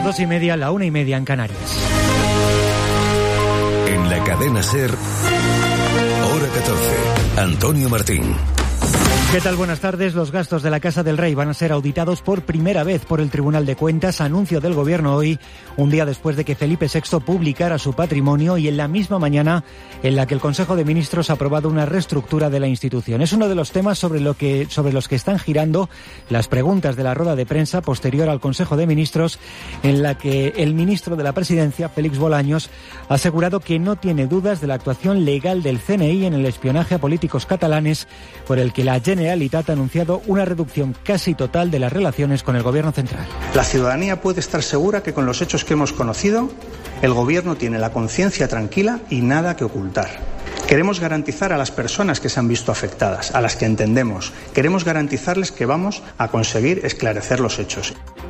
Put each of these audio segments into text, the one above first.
2:30, la 1:30 en Canarias. En la cadena SER, hora 14, Antonio Martín. ¿Qué tal? Buenas tardes. Los gastos de la Casa del Rey van a ser auditados por primera vez por el Tribunal de Cuentas, anuncio del Gobierno hoy, un día después de que Felipe VI publicara su patrimonio y en la misma mañana en la que el Consejo de Ministros ha aprobado una reestructura de la institución. Es uno de los temas sobre los que están girando las preguntas de la rueda de prensa posterior al Consejo de Ministros, en la que el ministro de la Presidencia, Félix Bolaños, ha asegurado que no tiene dudas de la actuación legal del CNI en el espionaje a políticos catalanes, por el que la Generalitat ha anunciado una reducción casi total de las relaciones con el Gobierno central. La ciudadanía puede estar segura que con los hechos que hemos conocido, el Gobierno tiene la conciencia tranquila y nada que ocultar. Queremos garantizar a las personas que se han visto afectadas, a las que entendemos. Queremos garantizarles que vamos a conseguir esclarecer los hechos.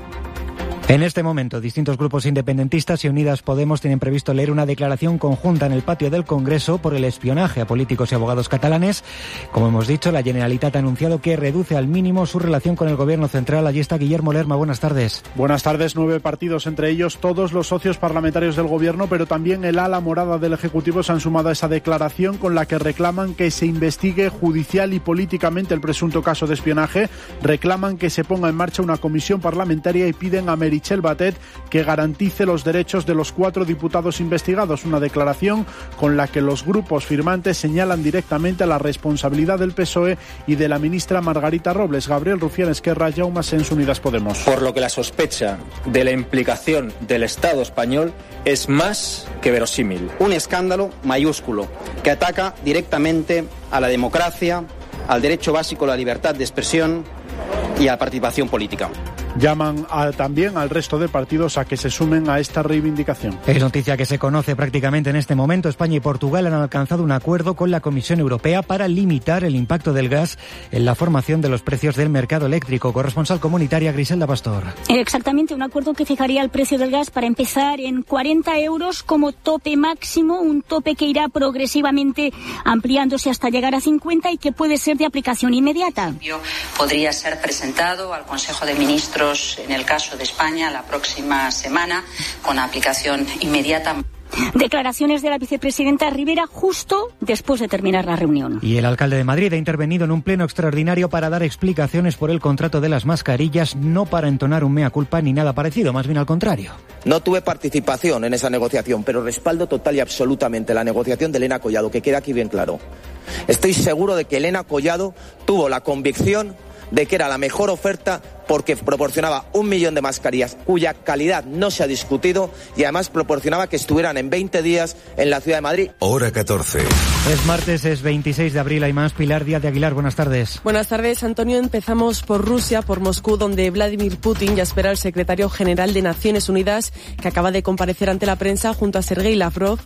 En este momento, distintos grupos independentistas y Unidas Podemos tienen previsto leer una declaración conjunta en el patio del Congreso por el espionaje a políticos y abogados catalanes. Como hemos dicho, la Generalitat ha anunciado que reduce al mínimo su relación con el Gobierno central. Allí está Guillermo Lerma. Buenas tardes. Buenas tardes. 9 partidos, entre ellos todos los socios parlamentarios del Gobierno, pero también el ala morada del Ejecutivo se han sumado a esa declaración con la que reclaman que se investigue judicial y políticamente el presunto caso de espionaje. Reclaman que se ponga en marcha una comisión parlamentaria y piden a Meritxell Batet que garantice los derechos de los 4 diputados investigados, una declaración con la que los grupos firmantes señalan directamente a la responsabilidad del PSOE y de la ministra Margarita Robles. Gabriel Rufián Esquerra, Jaume Asens, Unidas Podemos. Por lo que la sospecha de la implicación del Estado español es más que verosímil. Un escándalo mayúsculo que ataca directamente a la democracia, al derecho básico a la libertad de expresión y a la participación política. Llaman también al resto de partidos a que se sumen a esta reivindicación. Es noticia que se conoce prácticamente en este momento. España y Portugal han alcanzado un acuerdo con la Comisión Europea para limitar el impacto del gas en la formación de los precios del mercado eléctrico. Corresponsal comunitaria Griselda Pastor. Exactamente, un acuerdo que fijaría el precio del gas para empezar en 40 euros como tope máximo, un tope que irá progresivamente ampliándose hasta llegar a 50 y que puede ser de aplicación inmediata. Podría ser presentado al Consejo de Ministros en el caso de España la próxima semana con aplicación inmediata. Declaraciones de la vicepresidenta Rivera justo después de terminar la reunión. Y el alcalde de Madrid ha intervenido en un pleno extraordinario para dar explicaciones por el contrato de las mascarillas, no para entonar un mea culpa ni nada parecido, más bien al contrario. No tuve participación en esa negociación, pero respaldo total y absolutamente la negociación de Elena Collado, que quede aquí bien claro. Estoy seguro de que Elena Collado tuvo la convicción de que era la mejor oferta porque proporcionaba 1 millón de mascarillas cuya calidad no se ha discutido y además proporcionaba que estuvieran en 20 días en la ciudad de Madrid. Hora 14. Es martes, es 26 de abril, hay más. Pilar Díaz de Aguilar, buenas tardes. Buenas tardes, Antonio. Empezamos por Rusia, por Moscú, donde Vladimir Putin ya espera al secretario general de Naciones Unidas, que acaba de comparecer ante la prensa junto a Sergei Lavrov.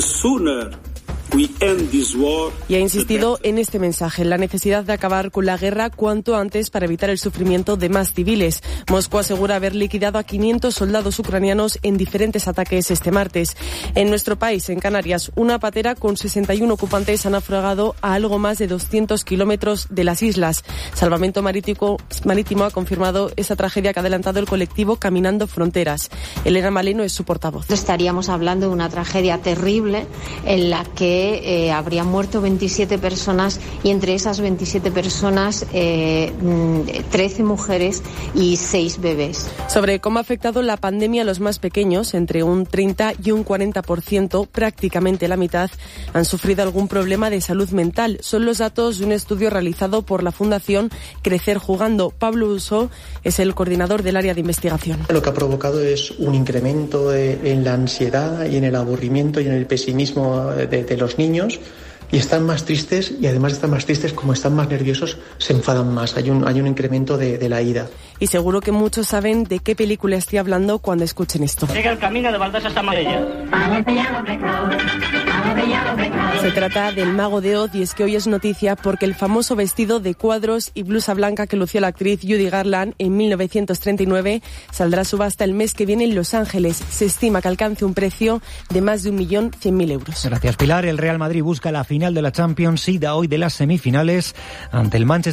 Y ha insistido en este mensaje, en la necesidad de acabar con la guerra cuanto antes para evitar el sufrimiento de más civiles. Moscú asegura haber liquidado a 500 soldados ucranianos en diferentes ataques este martes. En nuestro país, en Canarias, una patera con 61 ocupantes han naufragado a algo más de 200 kilómetros de las islas. Salvamento Marítimo ha confirmado esa tragedia que ha adelantado el colectivo Caminando Fronteras. Elena Maleno es su portavoz. Estaríamos hablando de una tragedia terrible en la que habrían muerto 27 personas y entre esas 27 personas 13 mujeres y 6 bebés. Sobre cómo ha afectado la pandemia a los más pequeños, entre un 30 y un 40%, prácticamente la mitad, han sufrido algún problema de salud mental. Son los datos de un estudio realizado por la Fundación Crecer Jugando. Pablo Uso es el coordinador del área de investigación. Lo que ha provocado es un incremento en la ansiedad y en el aburrimiento y en el pesimismo de los niños, y están más tristes, y además de estar más tristes, como están más nerviosos, se enfadan más. Hay un incremento de la ira. Y seguro que muchos saben de qué película estoy hablando cuando escuchen esto. Llega el camino de Valdés hasta Marbella. Se trata del Mago de Oz, y es que hoy es noticia porque el famoso vestido de cuadros y blusa blanca que lució la actriz Judy Garland en 1939 saldrá a subasta el mes que viene en Los Ángeles. Se estima que alcance un precio de más de 1.100.000 euros. Gracias, Pilar. El Real Madrid busca la final de la Champions y da hoy de las semifinales ante el Manchester